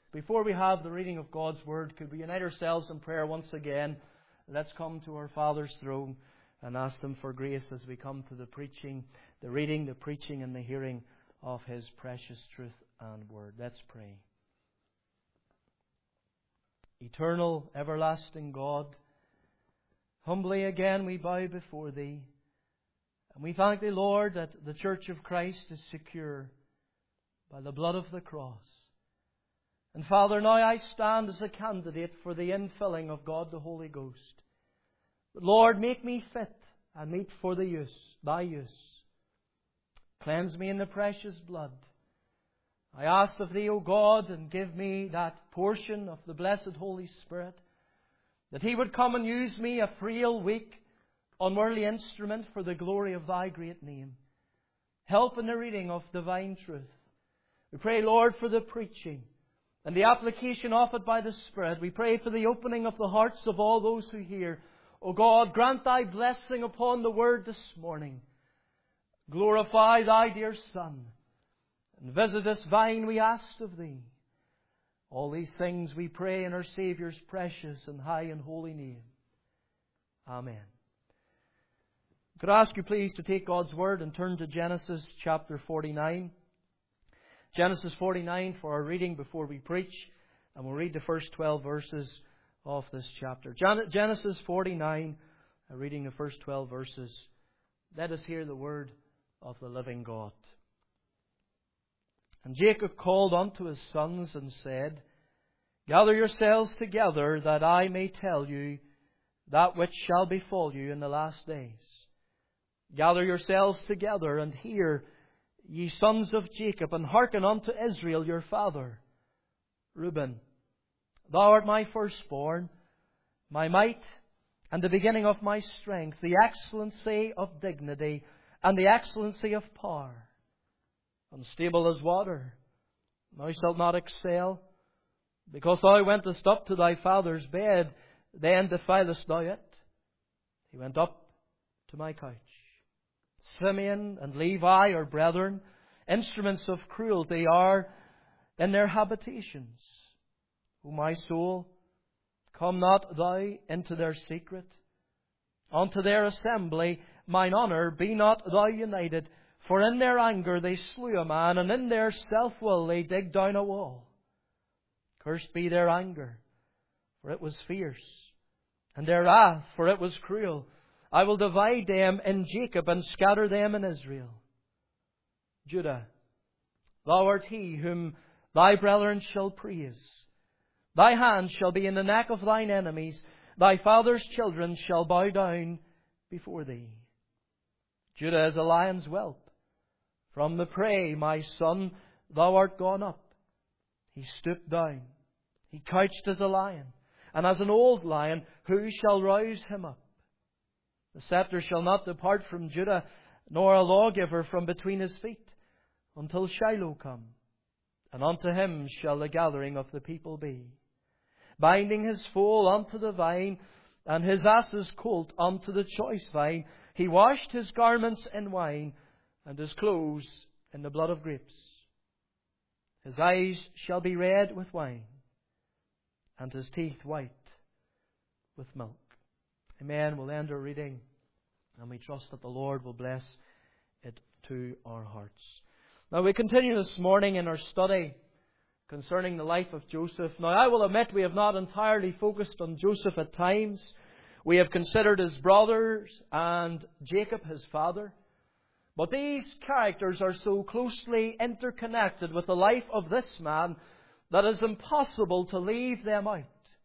Before we have the reading of God's Word, could we unite ourselves in prayer once again? Let's come to our Father's throne and ask Him for grace as we come to the preaching, the reading, the preaching and the hearing of His precious truth and Word. Let's pray. Eternal, everlasting God, humbly again we bow before Thee. And we thank Thee, Lord, that the Church of Christ is secure by the blood of the cross. And Father, now I stand as a candidate for the infilling of God the Holy Ghost. But Lord, make me fit and meet for the use, Thy use. Cleanse me in the precious blood. I ask of Thee, O God, and give me that portion of the blessed Holy Spirit, that He would come and use me, a frail, weak, unworldly instrument for the glory of Thy great name. Help in the reading of divine truth. We pray, Lord, for the preaching and the application of it by the Spirit. We pray for the opening of the hearts of all those who hear. O God, grant Thy blessing upon the Word this morning. Glorify Thy dear Son. And visit this vine, we ask of Thee. All these things we pray in our Saviour's precious and high and holy name. Amen. Could I ask you please to take God's Word and turn to Genesis chapter 49. Genesis 49 for our reading before we preach. And we'll read the first 12 verses of this chapter. Genesis 49, reading the first 12 verses. Let us hear the word of the living God. And Jacob called unto his sons and said, Gather yourselves together, that I may tell you that which shall befall you in the last days. Gather yourselves together, and hear, ye sons of Jacob, and hearken unto Israel your father. Reuben, thou art my firstborn, my might, and the beginning of my strength, the excellency of dignity, and the excellency of power. Unstable as water, thou shalt not excel. Because thou wentest up to thy father's bed, then defilest thou it. He went up to my couch. Simeon and Levi are brethren. Instruments of cruelty are in their habitations. O my soul, come not thou into their secret. Unto their assembly, mine honour, be not thou united. For in their anger they slew a man, and in their self-will they dig down a wall. Cursed be their anger, for it was fierce, and their wrath, for it was cruel. I will divide them in Jacob, and scatter them in Israel. Judah, thou art he whom thy brethren shall praise. Thy hand shall be in the neck of thine enemies. Thy father's children shall bow down before thee. Judah is a lion's whelp. From the prey, my son, thou art gone up. He stooped down. He couched as a lion. And as an old lion, who shall rouse him up? The scepter shall not depart from Judah, nor a lawgiver from between his feet, until Shiloh come. And unto him shall the gathering of the people be. Binding his foal unto the vine, and his ass's colt unto the choice vine. He washed his garments in wine, and his clothes in the blood of grapes. His eyes shall be red with wine, and his teeth white with milk. Amen. We'll end our reading, and we trust that the Lord will bless it to our hearts. Now we continue this morning in our study concerning the life of Joseph. Now I will admit we have not entirely focused on Joseph at times. We have considered his brothers and Jacob, his father. But these characters are so closely interconnected with the life of this man that it is impossible to leave them out.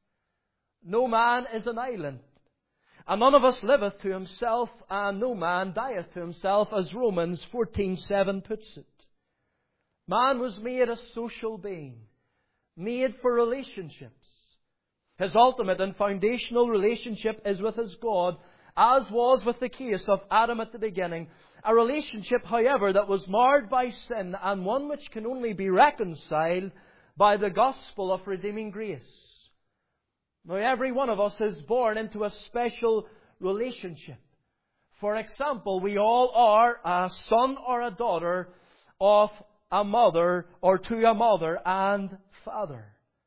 No man is an island, and none of us liveth to himself, and no man dieth to himself, as Romans 14:7 puts it. Man was made a social being, made for relationships. His ultimate and foundational relationship is with his God, as was with the case of Adam at the beginning. A relationship, however, that was marred by sin, and one which can only be reconciled by the gospel of redeeming grace. Now, every one of us is born into a special relationship. For example, we all are a son or a daughter of a mother, or to a mother and father.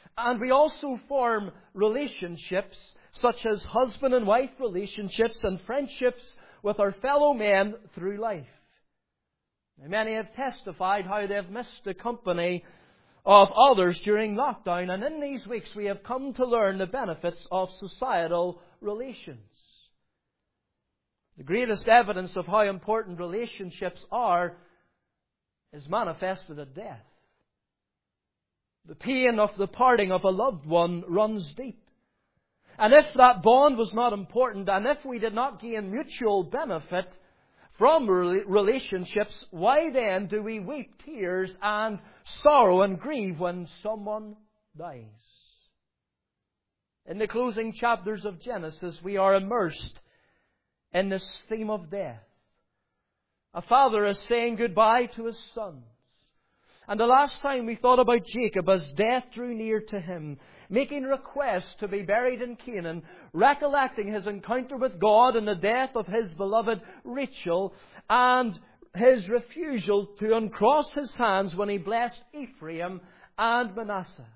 And we also form relationships such as husband and wife relationships and friendships with our fellow men through life. Many have testified how they have missed the company of others during lockdown, and in these weeks we have come to learn the benefits of societal relations. The greatest evidence of how important relationships are is manifested at death. The pain of the parting of a loved one runs deep. And if that bond was not important, and if we did not gain mutual benefit from relationships, why then do we weep tears and sorrow and grieve when someone dies? In the closing chapters of Genesis, we are immersed in this theme of death. A father is saying goodbye to his sons. And the last time we thought about Jacob as death drew near to him, making requests to be buried in Canaan, recollecting his encounter with God and the death of his beloved Rachel, and his refusal to uncross his hands when he blessed Ephraim and Manasseh.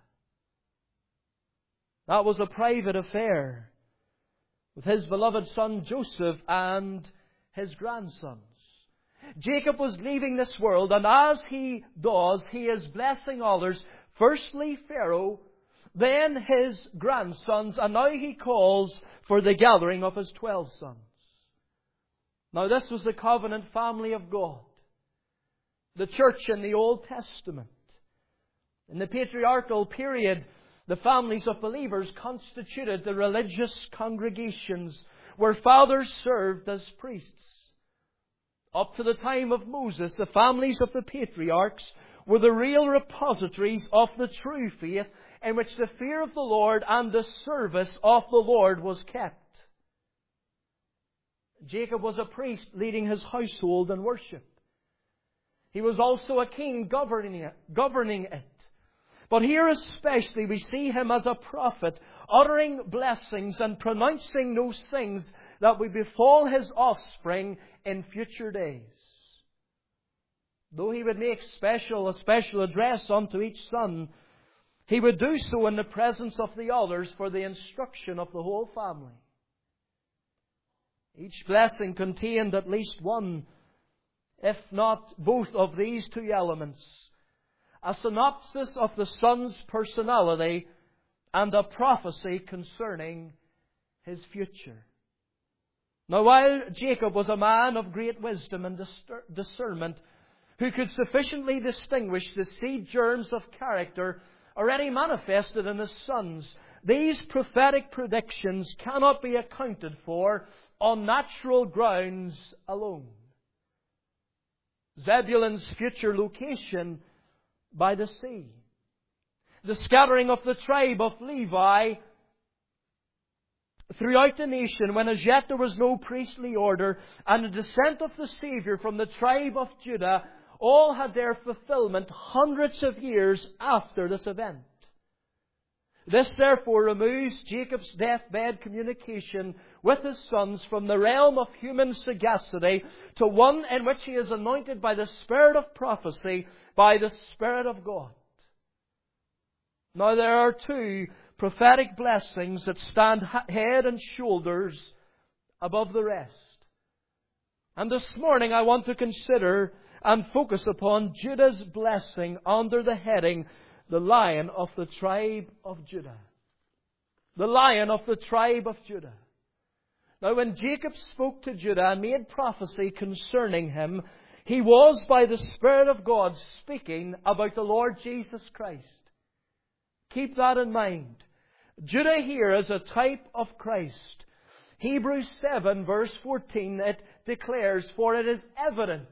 That was a private affair with his beloved son Joseph and his grandsons. Jacob was leaving this world, and as he does, he is blessing others. Firstly Pharaoh, then his grandsons, and now he calls for the gathering of his 12 sons. Now this was the covenant family of God, the church in the Old Testament. In the patriarchal period, the families of believers constituted the religious congregations where fathers served as priests. Up to the time of Moses, the families of the patriarchs were the real repositories of the true faith in which the fear of the Lord and the service of the Lord was kept. Jacob was a priest leading his household in worship. He was also a king governing it. But here especially we see him as a prophet, uttering blessings and pronouncing those things that will befall his offspring in future days. Though he would make a special address unto each son, he would do so in the presence of the others for the instruction of the whole family. Each blessing contained at least one, if not both of these two elements: a synopsis of the son's personality and a prophecy concerning his future. Now, while Jacob was a man of great wisdom and discernment, who could sufficiently distinguish the seed germs of character already manifested in his sons, these prophetic predictions cannot be accounted for on natural grounds alone. Zebulun's future location by the sea, the scattering of the tribe of Levi throughout the nation when as yet there was no priestly order, and the descent of the Saviour from the tribe of Judah, all had their fulfillment hundreds of years after this event. This therefore removes Jacob's deathbed communication with his sons from the realm of human sagacity to one in which he is anointed by the Spirit of prophecy, by the Spirit of God. Now there are two prophetic blessings that stand head and shoulders above the rest. And this morning I want to consider and focus upon Judah's blessing under the heading, the Lion of the tribe of Judah. The Lion of the tribe of Judah. Now when Jacob spoke to Judah and made prophecy concerning him, he was by the Spirit of God speaking about the Lord Jesus Christ. Keep that in mind. Judah here is a type of Christ. Hebrews 7 verse 14, it declares, "For it is evident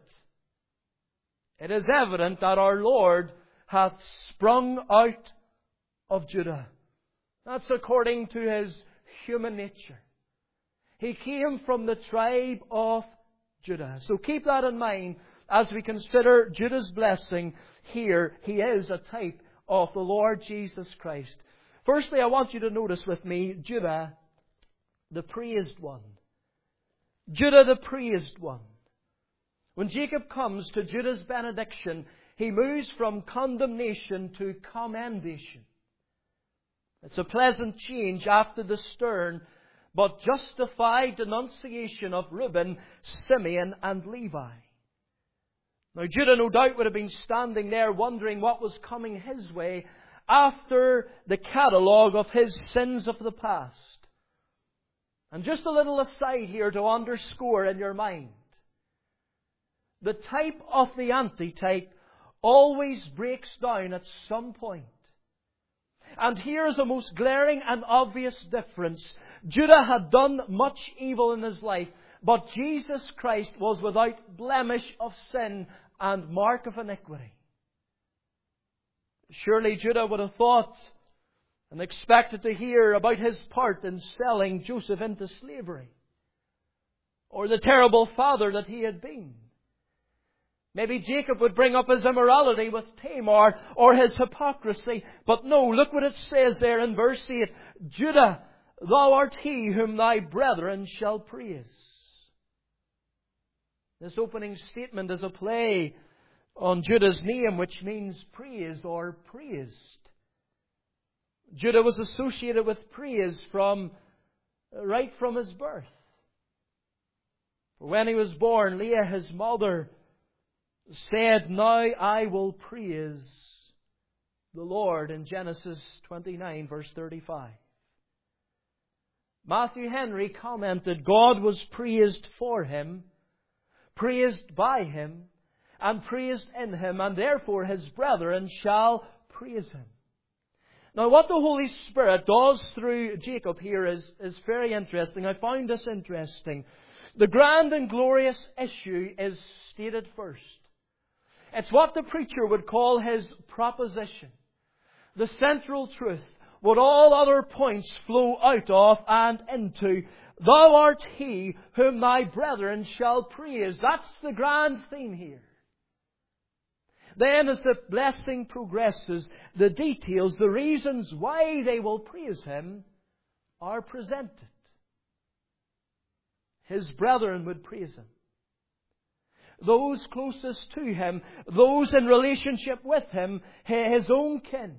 that our Lord hath sprung out of Judah." That's according to His human nature. He came from the tribe of Judah. So keep that in mind as we consider Judah's blessing here. He is a type of the Lord Jesus Christ. Firstly, I want you to notice with me Judah, the praised one. Judah, the praised one. When Jacob comes to Judah's benediction, he moves from condemnation to commendation. It's a pleasant change after the stern but justified denunciation of Reuben, Simeon and Levi. Now Judah no doubt would have been standing there wondering what was coming his way after the catalogue of his sins of the past. And just a little aside here to underscore in your mind. The type of the antitype always breaks down at some point. And here's a most glaring and obvious difference. Judah had done much evil in his life, but Jesus Christ was without blemish of sin and mark of iniquity. Surely Judah would have thought and expected to hear about his part in selling Joseph into slavery, or the terrible father that he had been. Maybe Jacob would bring up his immorality with Tamar or his hypocrisy. But no, look what it says there in verse 8. Judah, thou art he whom thy brethren shall praise. This opening statement is a play on Judah's name, which means praise or praised. Judah was associated with praise right from his birth. For when he was born, Leah, his mother, said, "Now I will praise the Lord," in Genesis 29, verse 35. Matthew Henry commented, God was praised for him, praised by him, and praised in him, and therefore his brethren shall praise him. Now what the Holy Spirit does through Jacob here is very interesting. I found this interesting. The grand and glorious issue is stated first. It's what the preacher would call his proposition. The central truth, what all other points flow out of and into. Thou art he whom thy brethren shall praise. That's the grand theme here. Then as the blessing progresses, the details, the reasons why they will praise him are presented. His brethren would praise him. Those closest to him, those in relationship with him, his own kin.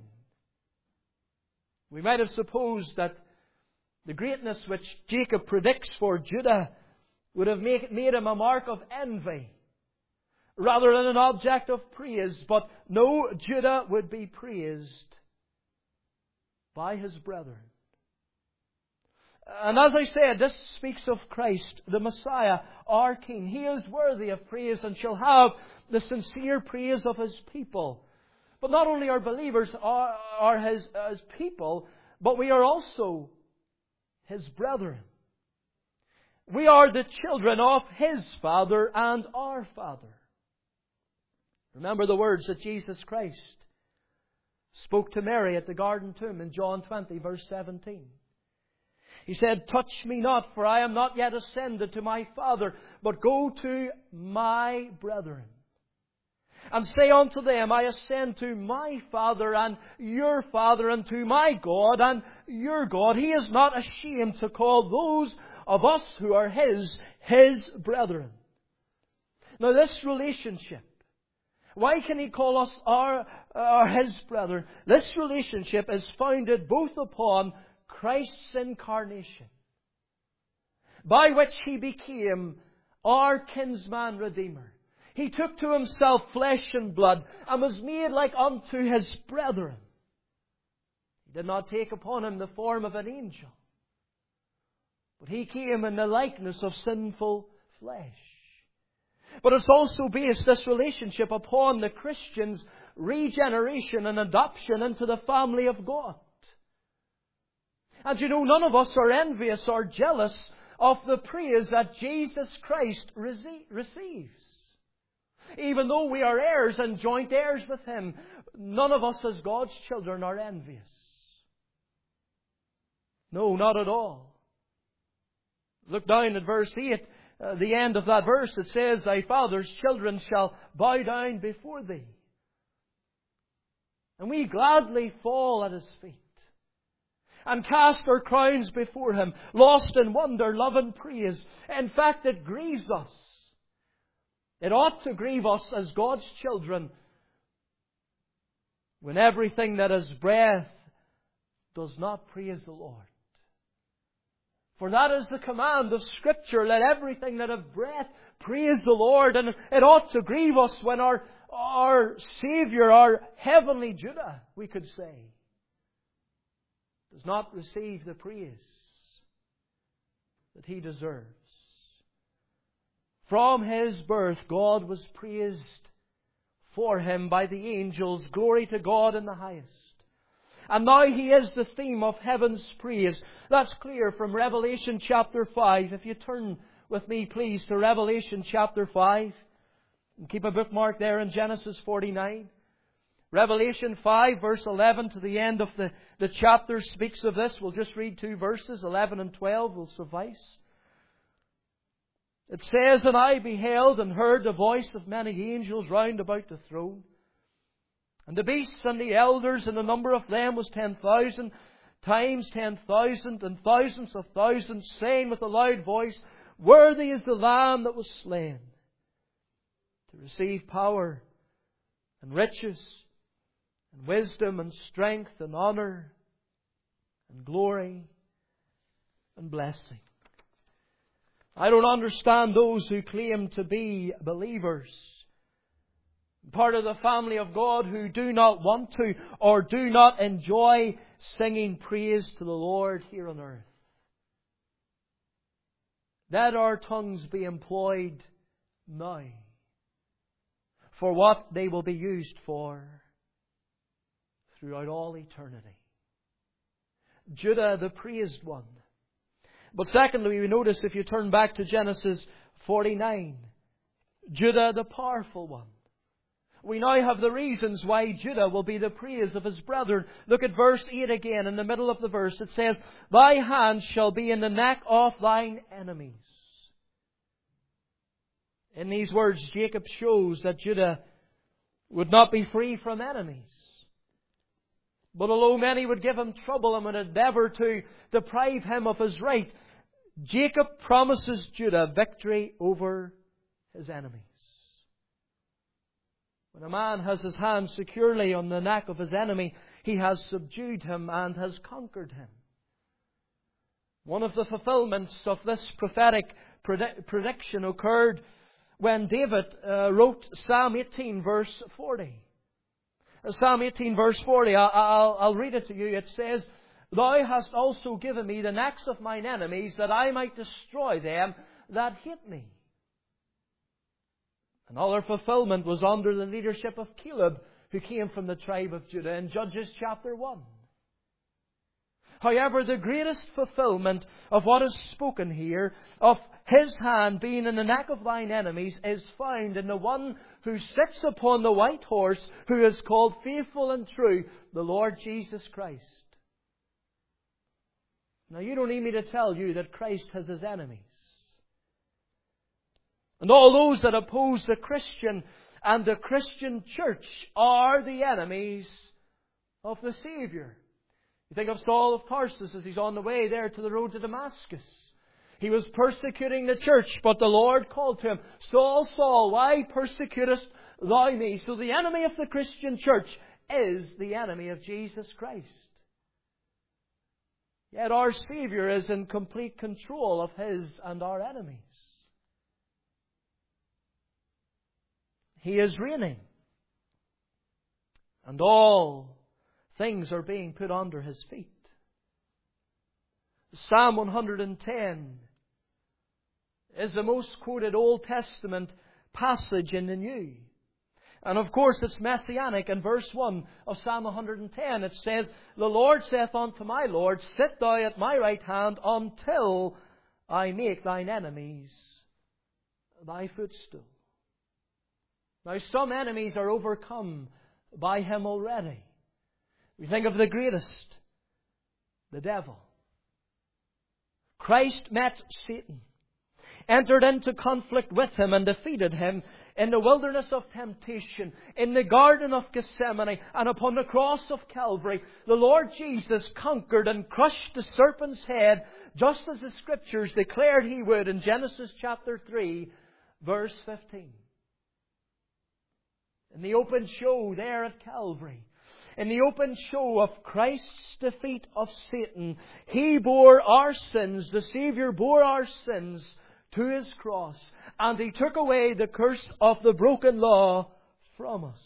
We might have supposed that the greatness which Jacob predicts for Judah would have made him a mark of envy rather than an object of praise. But no, Judah would be praised by his brethren. And as I said, this speaks of Christ, the Messiah, our King. He is worthy of praise and shall have the sincere praise of His people. But not only are believers are His people, but we are also His brethren. We are the children of His Father and our Father. Remember the words that Jesus Christ spoke to Mary at the garden tomb in John 20, verse 17. He said, "Touch me not, for I am not yet ascended to my Father, but go to my brethren, and say unto them, I ascend to my Father and your Father, and to my God and your God." He is not ashamed to call those of us who are His brethren. Now this relationship, why can He call us His brethren? This relationship is founded both upon Christ's incarnation, by which He became our kinsman redeemer. He took to Himself flesh and blood and was made like unto His brethren. He did not take upon Him the form of an angel, but He came in the likeness of sinful flesh. But it's also based, this relationship, upon the Christian's regeneration and adoption into the family of God. And you know, none of us are envious or jealous of the praise that Jesus Christ receives. Even though we are heirs and joint heirs with Him, none of us as God's children are envious. No, not at all. Look down at verse 8, the end of that verse. It says, "Thy father's children shall bow down before thee." And we gladly fall at His feet and cast our crowns before Him, lost in wonder, love and praise. In fact, it grieves us. It ought to grieve us as God's children when everything that has breath does not praise the Lord. For that is the command of Scripture. Let everything that hath breath praise the Lord. And it ought to grieve us when our Saviour, our heavenly Judah, we could say, does not receive the praise that He deserves. From His birth, God was praised for Him by the angels. Glory to God in the highest. And now He is the theme of heaven's praise. That's clear from Revelation chapter 5. If you turn with me, please, to Revelation chapter 5. And keep a bookmark there in Genesis 49. Revelation 5, verse 11 to the end of the chapter speaks of this. We'll just read 2 verses. 11 and 12 will suffice. It says, And I beheld and heard the voice of many angels round about the throne. And the beasts and the elders, and the number of them was 10,000 times 10,000, and thousands of thousands, saying with a loud voice, Worthy is the Lamb that was slain, to receive power and riches and wisdom and strength and honour and glory and blessing. I don't understand those who claim to be believers, part of the family of God, who do not want to or do not enjoy singing praise to the Lord here on earth. Let our tongues be employed now for what they will be used for throughout all eternity. Judah, the praised one. But secondly, we notice, if you turn back to Genesis 49, Judah, the powerful one. We now have the reasons why Judah will be the praise of his brethren. Look at verse 8 again. In the middle of the verse it says, Thy hand shall be in the neck of thine enemies. In these words, Jacob shows that Judah would not be free from enemies. But although many would give him trouble and would endeavour to deprive him of his right, Jacob promises Judah victory over his enemies. When a man has his hand securely on the neck of his enemy, he has subdued him and has conquered him. One of the fulfillments of this prophetic prediction occurred when David wrote Psalm 18 verse 40. Psalm 18 verse 40, I'll read it to you. It says, Thou hast also given me the necks of mine enemies, that I might destroy them that hate me. Another fulfillment was under the leadership of Caleb, who came from the tribe of Judah in Judges chapter 1. However, the greatest fulfillment of what is spoken here, of His hand being in the neck of thine enemies, is found in the one who sits upon the white horse, who is called Faithful and True, the Lord Jesus Christ. Now, you don't need me to tell you that Christ has His enemies. And all those that oppose the Christian and the Christian church are the enemies of the Saviour. You think of Saul of Tarsus as he's on the way there to the road to Damascus. He was persecuting the church, but the Lord called to him, Saul, Saul, why persecutest thou me? So the enemy of the Christian church is the enemy of Jesus Christ. Yet our Saviour is in complete control of His and our enemies. He is reigning. And all things are being put under His feet. Psalm 110 is the most quoted Old Testament passage in the New. And of course it's messianic. In verse 1 of Psalm 110 it says, The Lord saith unto my Lord, Sit thou at my right hand until I make thine enemies thy footstool. Now, some enemies are overcome by Him already. We think of the greatest, the devil. Christ met Satan, entered into conflict with him and defeated him in the wilderness of temptation, in the Garden of Gethsemane, and upon the cross of Calvary. The Lord Jesus conquered and crushed the serpent's head, just as the Scriptures declared He would in Genesis chapter 3, verse 15. In the open show there at Calvary, in the open show of Christ's defeat of Satan, He bore our sins, the Saviour bore our sins to His cross, and He took away the curse of the broken law from us.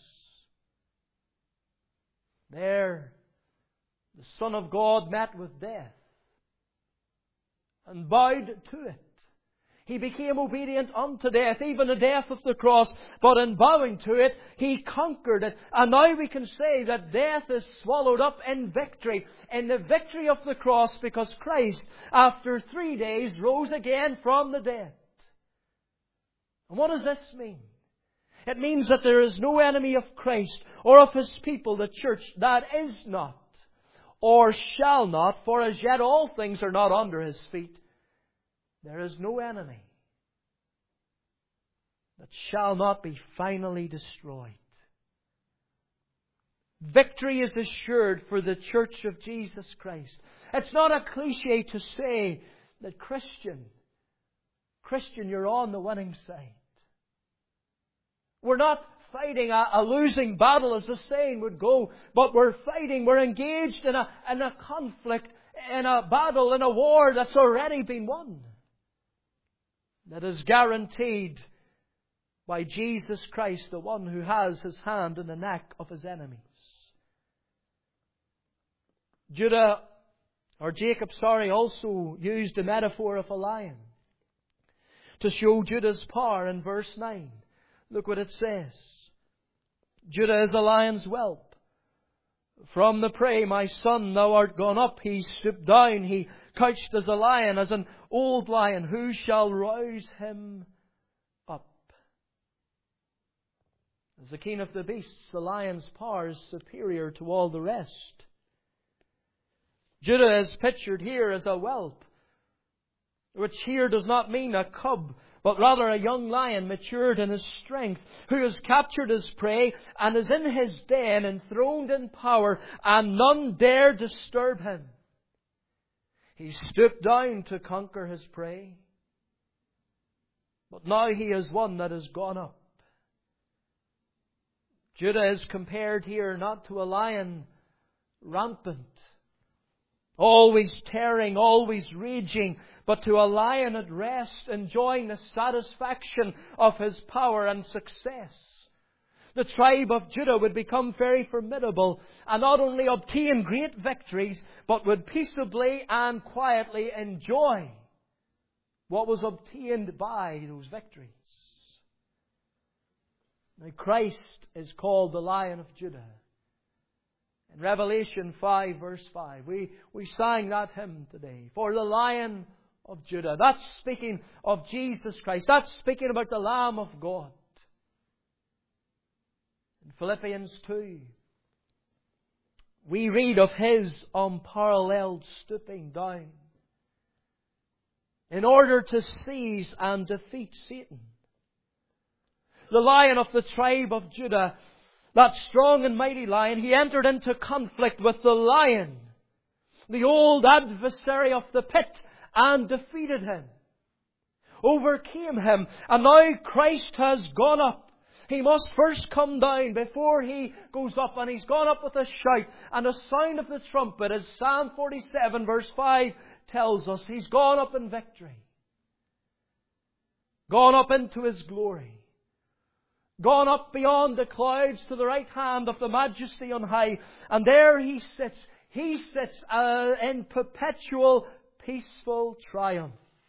There, the Son of God met with death and bowed to it. He became obedient unto death, even the death of the cross. But in bowing to it, He conquered it. And now we can say that death is swallowed up in victory. In the victory of the cross, because Christ, after 3 days, rose again from the dead. And what does this mean? It means that there is no enemy of Christ or of His people, the church, that is not or shall not, for as yet all things are not under His feet. There is no enemy that shall not be finally destroyed. Victory is assured for the Church of Jesus Christ. It's not a cliche to say that Christian, you're on the winning side. We're not fighting a losing battle, as the saying would go, but we're engaged in a conflict, in a battle, in a war that's already been won. That is guaranteed by Jesus Christ, the one who has His hand in the neck of His enemies. Jacob also used the metaphor of a lion to show Judah's power in verse 9. Look what it says. Judah is a lion's whelp. From the prey, my son, thou art gone up. He stooped down. He couched as a lion, as an old lion. Who shall rouse him up? As the king of the beasts, the lion's power is superior to all the rest. Judah is pictured here as a whelp, which here does not mean a cub, but rather a young lion matured in his strength, who has captured his prey and is in his den, enthroned in power, and none dare disturb him. He stooped down to conquer his prey, but now he is one that has gone up. Judah is compared here not to a lion rampant, always tearing, always raging, but to a lion at rest, enjoying the satisfaction of his power and success. The tribe of Judah would become very formidable and not only obtain great victories, but would peaceably and quietly enjoy what was obtained by those victories. Now Christ is called the Lion of Judah. In Revelation 5 verse 5, we sang that hymn today. For the Lion of Judah. That's speaking of Jesus Christ. That's speaking about the Lamb of God. In Philippians 2, we read of His unparalleled stooping down in order to seize and defeat Satan. The Lion of the tribe of Judah, that strong and mighty lion, he entered into conflict with the lion, the old adversary of the pit, and defeated him, overcame him. And now Christ has gone up. He must first come down before He goes up. And He's gone up with a shout and a sound of the trumpet, as Psalm 47 verse 5 tells us. He's gone up in victory. Gone up into His glory. Gone up beyond the clouds to the right hand of the Majesty on high. And there He sits. He sits in perpetual peaceful triumph.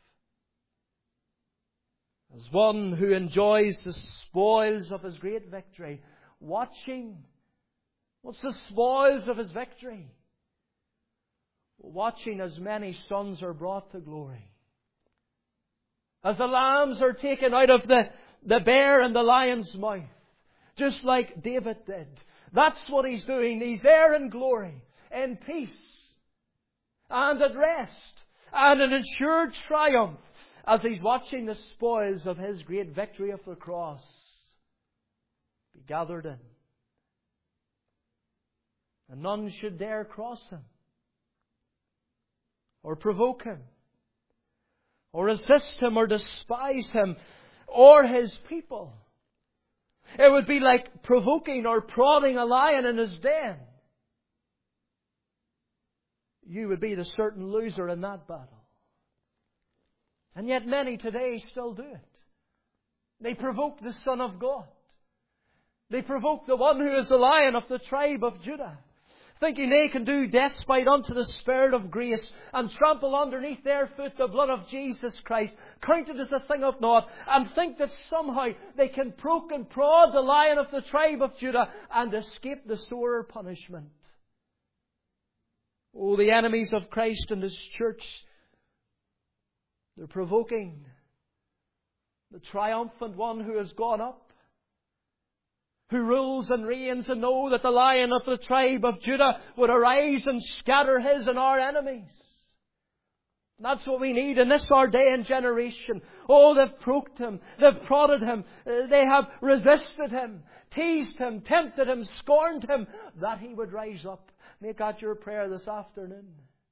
As one who enjoys the spoils of His great victory, watching. What's the spoils of His victory? Watching as many sons are brought to glory. As the lambs are taken out of the bear and the lion's mouth. Just like David did. That's what He's doing. He's there in glory, in peace, and at rest, and an assured triumph, as He's watching the spoils of His great victory of the cross be gathered in. And none should dare cross Him, or provoke Him, or resist Him, or despise Him, or His people. It would be like provoking or prodding a lion in his den. you would be the certain loser in that battle. And yet many today still do it. They provoke the Son of God. They provoke the one who is the Lion of the tribe of Judah, thinking they can do despite unto the Spirit of grace and trample underneath their foot the blood of Jesus Christ, count it as a thing of naught, and think that somehow they can poke and prod the Lion of the tribe of Judah and escape the sorer punishment. Oh, the enemies of Christ and His church, they're provoking the triumphant one who has gone up, who rules and reigns, and know that the Lion of the tribe of Judah would arise and scatter his and our enemies. That's what we need in this our day and generation. Oh, they've provoked Him, they've prodded Him, they have resisted Him, teased Him, tempted Him, scorned Him, that He would rise up. Make that your prayer this afternoon.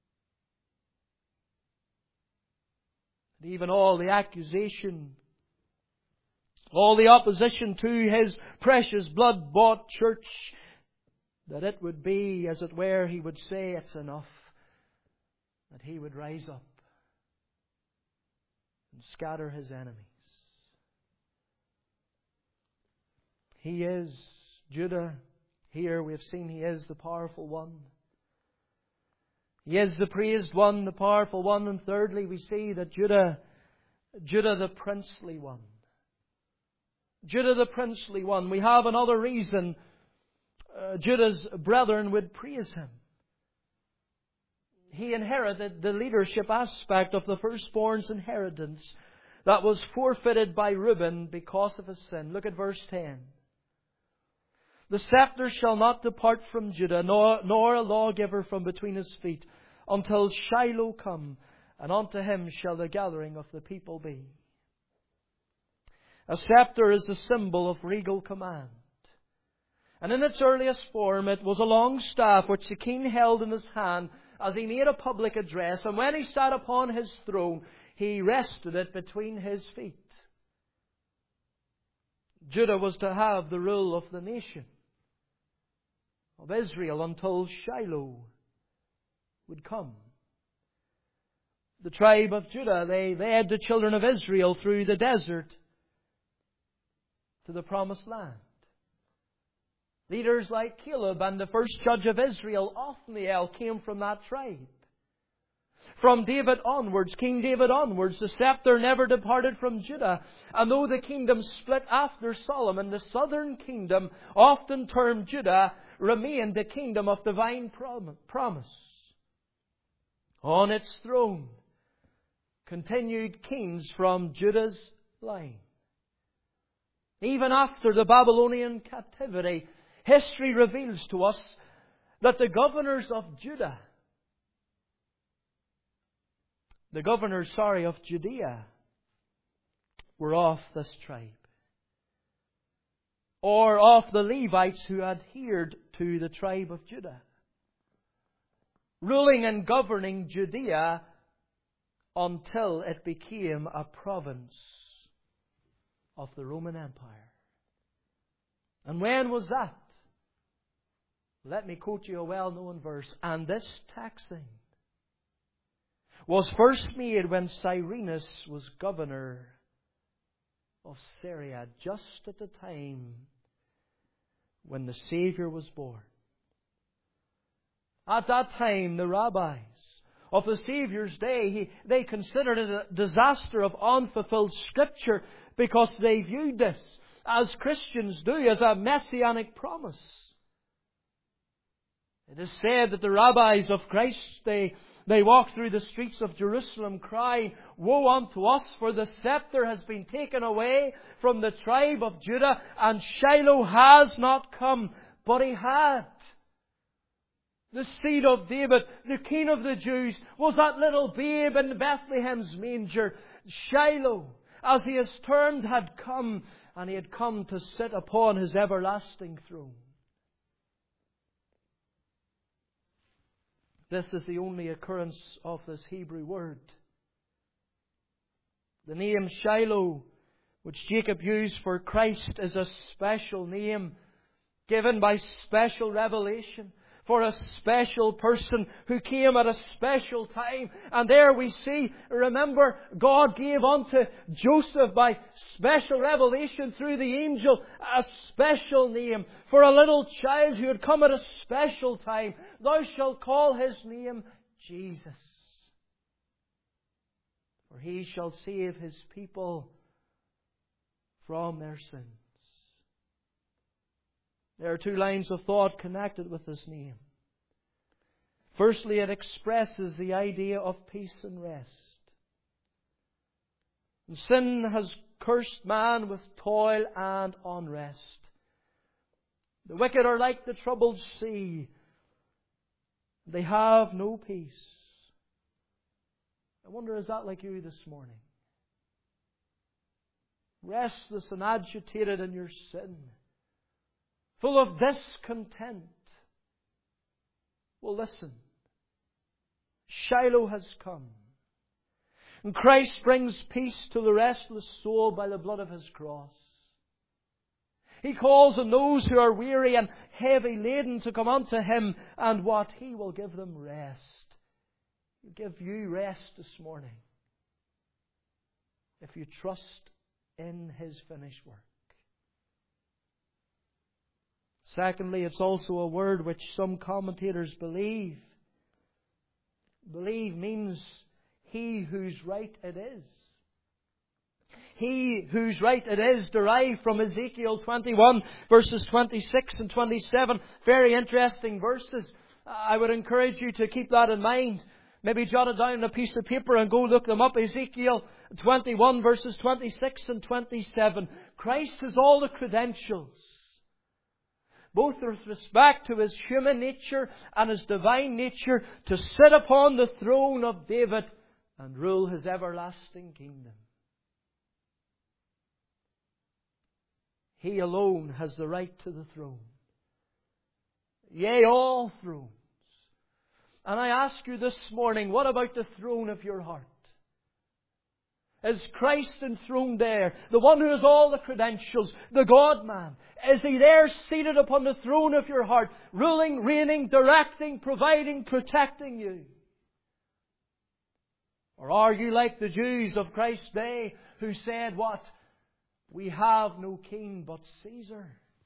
And even all the accusation, all the opposition to His precious blood-bought church, that it would be, as it were, He would say, it's enough. That He would rise up and scatter His enemies. He is Judah. Here we have seen He is the powerful one. He is the praised one, the powerful one. And thirdly, we see that Judah the princely one. Judah the princely one. We have another reason Judah's brethren would praise him. He inherited the leadership aspect of the firstborn's inheritance that was forfeited by Reuben because of his sin. Look at verse 10. The scepter shall not depart from Judah, nor a lawgiver from between his feet, until Shiloh come, and unto him shall the gathering of the people be. A scepter is a symbol of regal command. And in its earliest form, it was a long staff which the king held in his hand as he made a public address. And when he sat upon his throne, he rested it between his feet. Judah was to have the rule of the nation of Israel until Shiloh would come. The tribe of Judah, they led the children of Israel through the desert to the promised land. Leaders like Caleb and the first judge of Israel, Othniel, came from that tribe. From David onwards, King David onwards, the scepter never departed from Judah. And though the kingdom split after Solomon, the southern kingdom, often termed Judah, remained the kingdom of divine promise. On its throne continued kings from Judah's line. Even after the Babylonian captivity, history reveals to us that the governors of Judea were of this tribe, or of the Levites who adhered to the tribe of Judah, ruling and governing Judea until it became a province of the Roman Empire. And when was that? Let me quote you a well-known verse. And this taxing was first made when Cyrenius was governor of Syria, just at the time when the Savior was born. At that time, the rabbis of the Savior's day, they considered it a disaster of unfulfilled Scripture because they viewed this, as Christians do, as a messianic promise. It is said that the rabbis of Christ, they walked through the streets of Jerusalem crying, "Woe unto us, for the scepter has been taken away from the tribe of Judah, and Shiloh has not come." But He had. The seed of David, the King of the Jews, was that little babe in Bethlehem's manger. Shiloh, as He is termed, had come, and He had come to sit upon His everlasting throne. This is the only occurrence of this Hebrew word. The name Shiloh, which Jacob used for Christ, is a special name given by special revelation for a special person who came at a special time. And there we see, remember, God gave unto Joseph by special revelation through the angel a special name for a little child who had come at a special time. Thou shalt call his name Jesus, for he shall save his people from their sins. There are two lines of thought connected with this name. Firstly, it expresses the idea of peace and rest. And sin has cursed man with toil and unrest. The wicked are like the troubled sea. They have no peace. I wonder, is that like you this morning? Restless and agitated in your sin, full of discontent. Well, listen. Shiloh has come. And Christ brings peace to the restless soul by the blood of His cross. He calls on those who are weary and heavy laden to come unto Him, and what? He will give them rest. He'll give you rest this morning if you trust in His finished work. Secondly, it's also a word which some commentators believe. Believe means he whose right it is. He whose right it is, derived from Ezekiel 21, verses 26 and 27. Very interesting verses. I would encourage you to keep that in mind. Maybe jot it down on a piece of paper and go look them up. Ezekiel 21, verses 26 and 27. Christ has all the credentials, both with respect to His human nature and His divine nature, to sit upon the throne of David and rule His everlasting kingdom. He alone has the right to the throne. Yea, all thrones. And I ask you this morning, what about the throne of your heart? Is Christ enthroned there? The one who has all the credentials, the God-man. Is He there seated upon the throne of your heart, ruling, reigning, directing, providing, protecting you? Or are you like the Jews of Christ's day who said, what? We have no king but Caesar.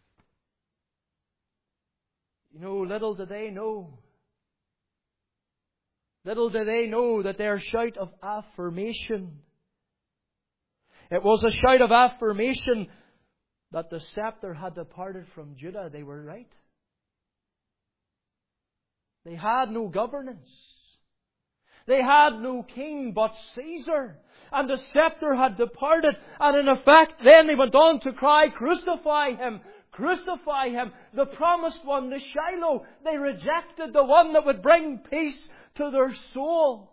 You know, little do they know. Little do they know that their shout of affirmation, it was a shout of affirmation that the scepter had departed from Judah. They were right. They had no governance. They had no king but Caesar. And the scepter had departed. And in effect, then they went on to cry, crucify Him! Crucify Him! The promised one, the Shiloh. They rejected the one that would bring peace to their soul.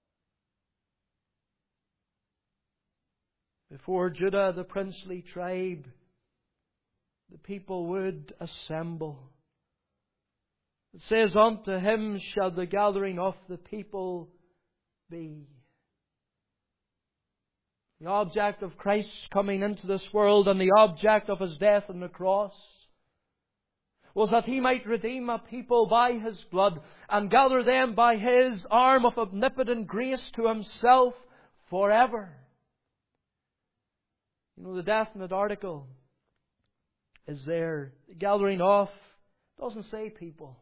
Before Judah, the princely tribe, the people would assemble. It says, unto Him shall the gathering of the people be. The object of Christ's coming into this world and the object of His death on the cross was that He might redeem a people by His blood and gather them by His arm of omnipotent grace to Himself forever. You know, the definite article is there. The gathering of doesn't say people.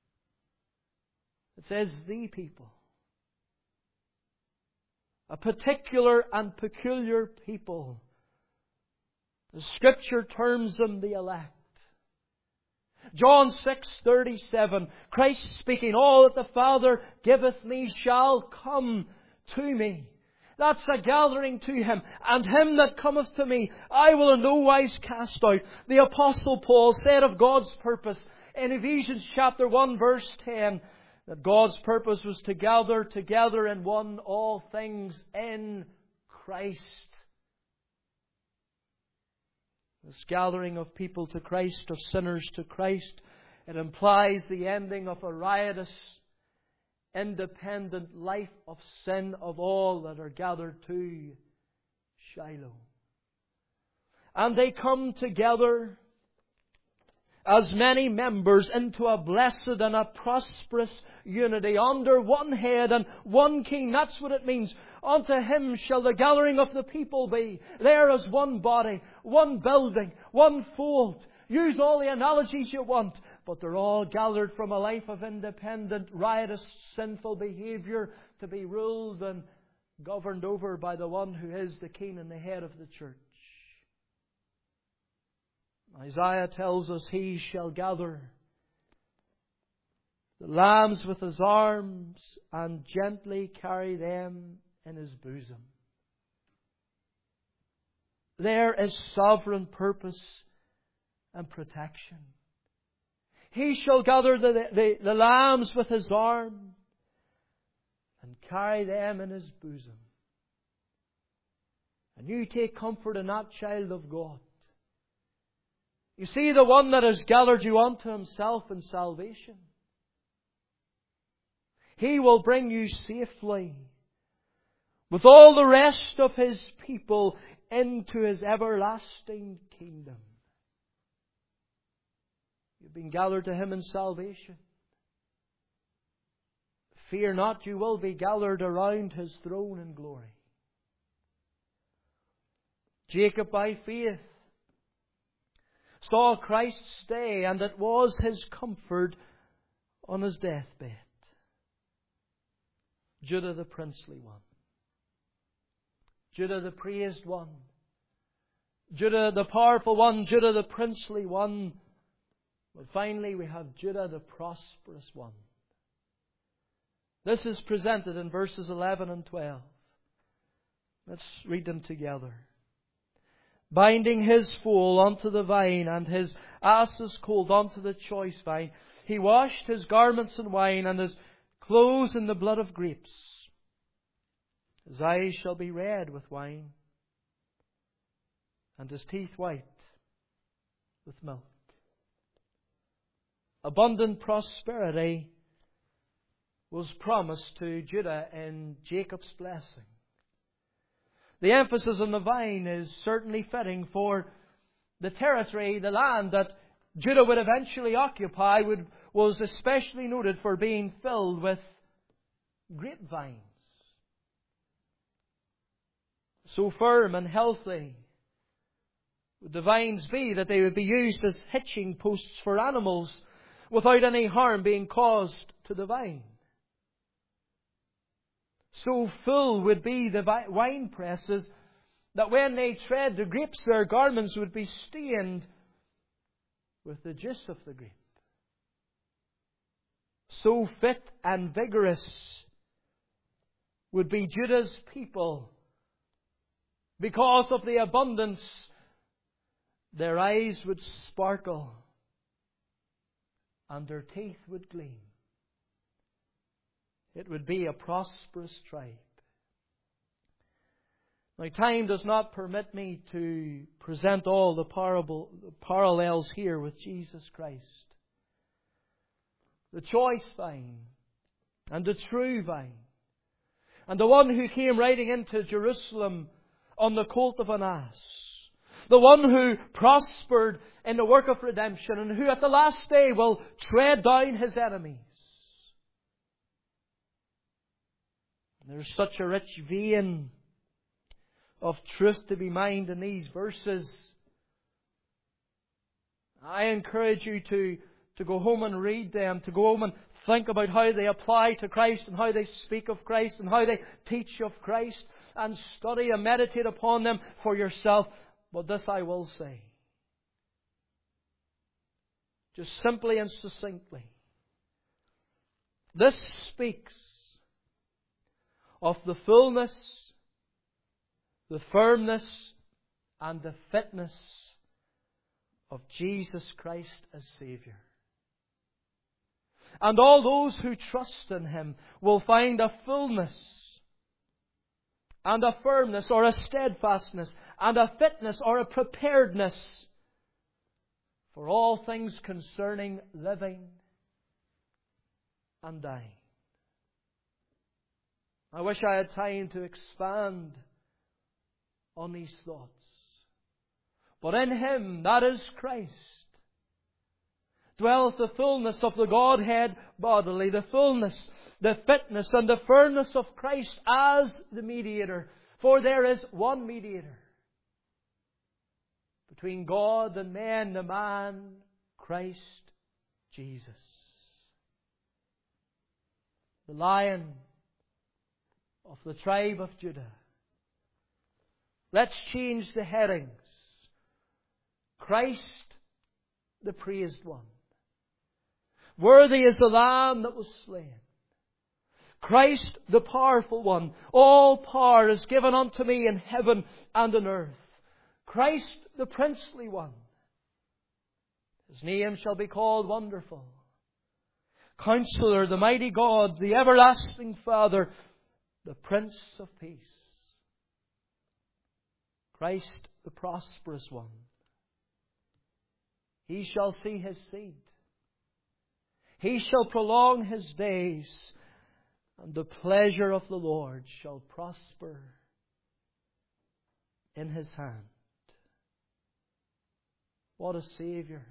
It says the people. A particular and peculiar people. The Scripture terms them the elect. John 6:37, Christ speaking, all that the Father giveth me shall come to me. That's a gathering to Him. And him that cometh to me, I will in no wise cast out. The Apostle Paul said of God's purpose in Ephesians chapter 1 verse 10, that God's purpose was to gather together in one all things in Christ. This gathering of people to Christ, of sinners to Christ, it implies the ending of a riotous, independent life of sin of all that are gathered to Shiloh. And they come together as many members into a blessed and a prosperous unity under one head and one King. That's what it means. Unto Him shall the gathering of the people be. There is one body, one building, one fold. Use all the analogies you want, but they're all gathered from a life of independent, riotous, sinful behaviour to be ruled and governed over by the one who is the King and the head of the church. Isaiah tells us He shall gather the lambs with His arms and gently carry them in His bosom. There is sovereign purpose and protection. He shall gather the lambs with His arm and carry them in His bosom. And you take comfort in that, child of God. You see, the one that has gathered you unto Himself in salvation, He will bring you safely with all the rest of His people into His everlasting kingdom. You've been gathered to Him in salvation. Fear not, you will be gathered around His throne in glory. Jacob by faith saw Christ stay, and it was his comfort on his deathbed. Judah the princely one. Judah the praised one. Judah the powerful one. Judah the princely one. But finally we have Judah the prosperous one. This is presented in verses 11 and 12. Let's read them together. Binding his foal unto the vine, and his ass's colt unto the choice vine. He washed his garments in wine, and his clothes in the blood of grapes. His eyes shall be red with wine, and his teeth white with milk. Abundant prosperity was promised to Judah in Jacob's blessing. The emphasis on the vine is certainly fitting, for the territory, the land that Judah would eventually occupy was especially noted for being filled with grapevines. So firm and healthy would the vines be that they would be used as hitching posts for animals without any harm being caused to the vine. So full would be the wine presses that when they tread the grapes, their garments would be stained with the juice of the grape. So fit and vigorous would be Judah's people. Because of the abundance, their eyes would sparkle and their teeth would gleam. It would be a prosperous tribe. Now, time does not permit me to present all the parallels here with Jesus Christ. The choice vine and the true vine, and the one who came riding into Jerusalem on the colt of an ass. The one who prospered in the work of redemption, and who at the last day will tread down his enemies. There's such a rich vein of truth to be mined in these verses. I encourage you to go home and read them, to go home and think about how they apply to Christ and how they speak of Christ and how they teach of Christ, and study and meditate upon them for yourself. But this I will say, just simply and succinctly, this speaks of the fullness, the firmness, and the fitness of Jesus Christ as Saviour. And all those who trust in Him will find a fullness, and a firmness, or a steadfastness, and a fitness, or a preparedness for all things concerning living and dying. I wish I had time to expand on these thoughts. But in Him, that is Christ, dwelleth the fullness of the Godhead bodily, the fullness, the fitness, and the firmness of Christ as the mediator. For there is one mediator between God and men, the man Christ Jesus. The Lion of the tribe of Judah. Let's change the headings. Christ, the praised one. Worthy is the Lamb that was slain. Christ, the powerful one. All power is given unto me in heaven and on earth. Christ, the princely one. His name shall be called Wonderful, Counselor, the Mighty God, the Everlasting Father, the Prince of Peace. Christ, the prosperous one. He shall see his seed. He shall prolong his days, and the pleasure of the Lord shall prosper in his hand. What a Saviour.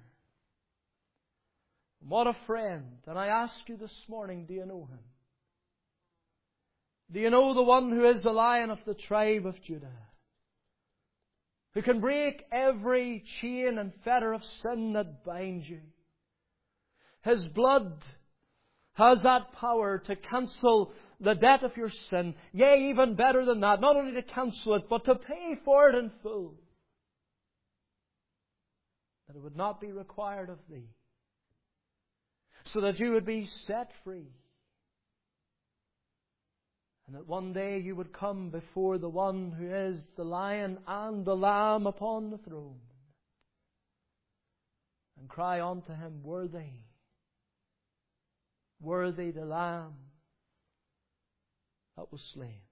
What a friend. And I ask you this morning, do you know Him? Do you know the one who is the Lion of the tribe of Judah? Who can break every chain and fetter of sin that binds you. His blood has that power to cancel the debt of your sin. Yea, even better than that, not only to cancel it, but to pay for it in full. That it would not be required of thee. So that you would be set free. And that one day you would come before the one who is the Lion and the Lamb upon the throne. And cry unto Him, Worthy, worthy the Lamb that was slain.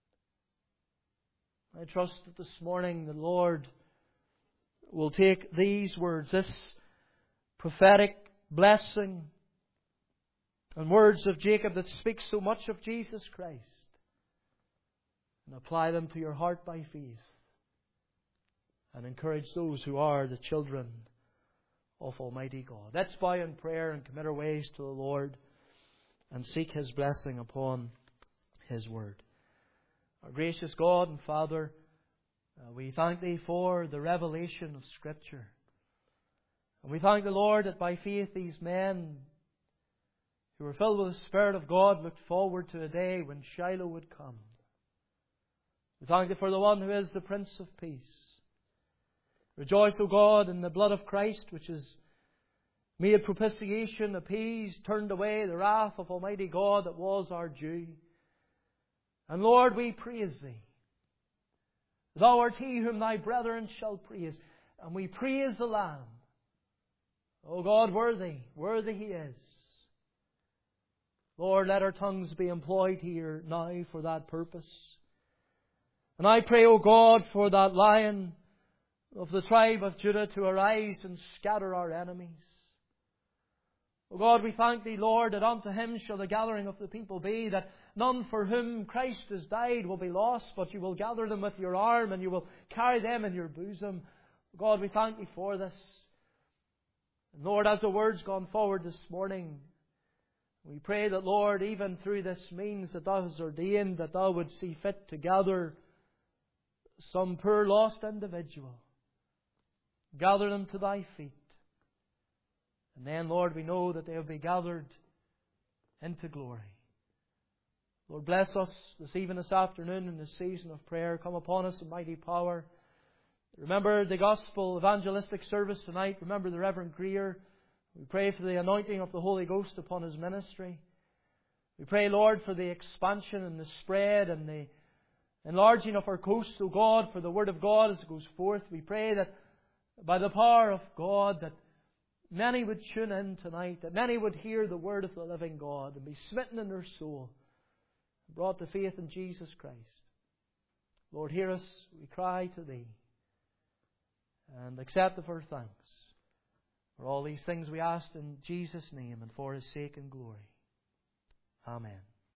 I trust that this morning the Lord will take these words, this prophetic blessing, and words of Jacob that speak so much of Jesus Christ, and apply them to your heart by faith, and encourage those who are the children of Almighty God. Let's bow in prayer and commit our ways to the Lord and seek His blessing upon His Word. Our gracious God and Father, we thank Thee for the revelation of Scripture. And we thank the Lord that by faith these men who were filled with the Spirit of God looked forward to a day when Shiloh would come. We thank Thee for the one who is the Prince of Peace. Rejoice, O God, in the blood of Christ, which is made propitiation, appeased, turned away the wrath of Almighty God that was our due. And Lord, we praise Thee. Thou art He whom Thy brethren shall praise. And we praise the Lamb. O God, worthy, worthy He is. Lord, let our tongues be employed here now for that purpose. And I pray, O God, for that Lion of the tribe of Judah to arise and scatter our enemies. O God, we thank Thee, Lord, that unto Him shall the gathering of the people be, that none for whom Christ has died will be lost, but You will gather them with Your arm and You will carry them in Your bosom. O God, we thank Thee for this. And Lord, as the word's gone forward this morning, we pray that, Lord, even through this means that Thou hast ordained, that Thou would see fit to gather some poor lost individual. Gather them to Thy feet. And then, Lord, we know that they will be gathered into glory. Lord, bless us this afternoon in this season of prayer. Come upon us in mighty power. Remember the gospel evangelistic service tonight. Remember the Reverend Greer. We pray for the anointing of the Holy Ghost upon his ministry. We pray, Lord, for the expansion and the spread and the enlarging of our coast, O God, for the Word of God as it goes forth. We pray that by the power of God that many would tune in tonight, that many would hear the Word of the living God and be smitten in their soul, brought to faith in Jesus Christ. Lord, hear us, we cry to Thee, and accept of our thanks. For all these things we ask in Jesus' name and for His sake and glory. Amen.